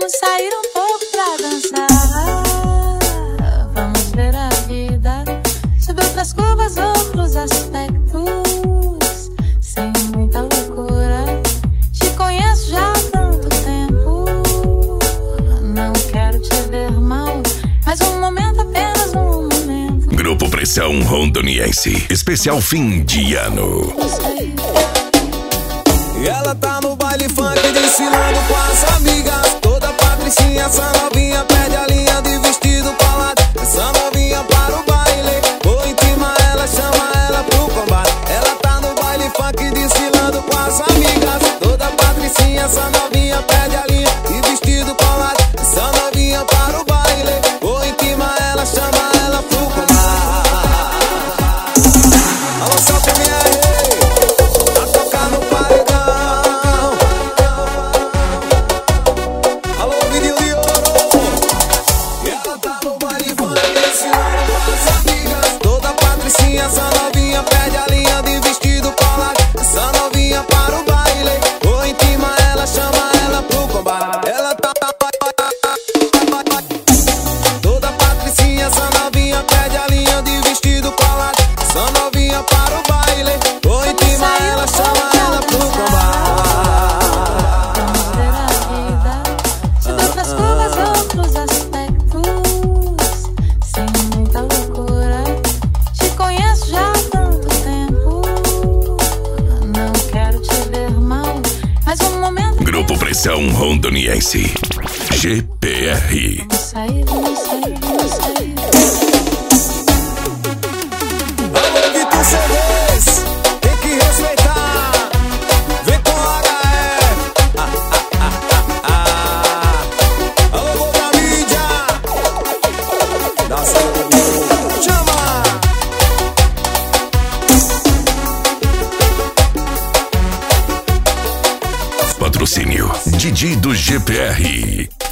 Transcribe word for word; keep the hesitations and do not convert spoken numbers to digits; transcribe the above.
Vamos sair um pouco pra dançar. Vamos ver a vida sob outras curvas, outros aspectos, sem muita loucura. Te conheço já há tanto tempo. Não quero te ver mal, mas um momento, apenas um momento. Grupo Pressão Rondoniense, especial fim de ano. E ela tá no baile funk desfilando com as amigas. Toda patricinha, essa novinha perde a linha de vestido colado. Essa novinha para o baile, vou intimar ela, chama ela pro combate. Ela tá no baile funk desfilando com as amigas. Toda patricinha, essa novinha perde a linha de vestido colado. Essa novinha para o baile, vou intimar ela, chama ela pro combate. Alô, seu P M R, a tocar no paredão. Alô, vídeo de ouro. E ela tá no baile funk desfilando com as amigas. Toda patricinha, essa novinha perde a linha de vestido colado. Essa novinha para o baile, vou intimar ela, chama ela pro combate. Ela tá toda patricinha, essa novinha perde a linha de vestido colado. Essa novinha para o baile, vou intimar ela, chama ela pro combate. Vamos ver a vida sob outras curvas, outros aspectos, sem muita loucura. Te conheço já há tanto tempo. Não quero te ver mal, mas um momento. Grupo Pressão Rondoniense, G P R. Vamos sair, vamos sair, vamos sair. Alô, Vitor C Ds, tem que respeitar. Vem com H F. Ah, ah, ah, ah, ah. Alô, vou pra mídia. Dá certo. Chama. Patrocínio Didi do G P R.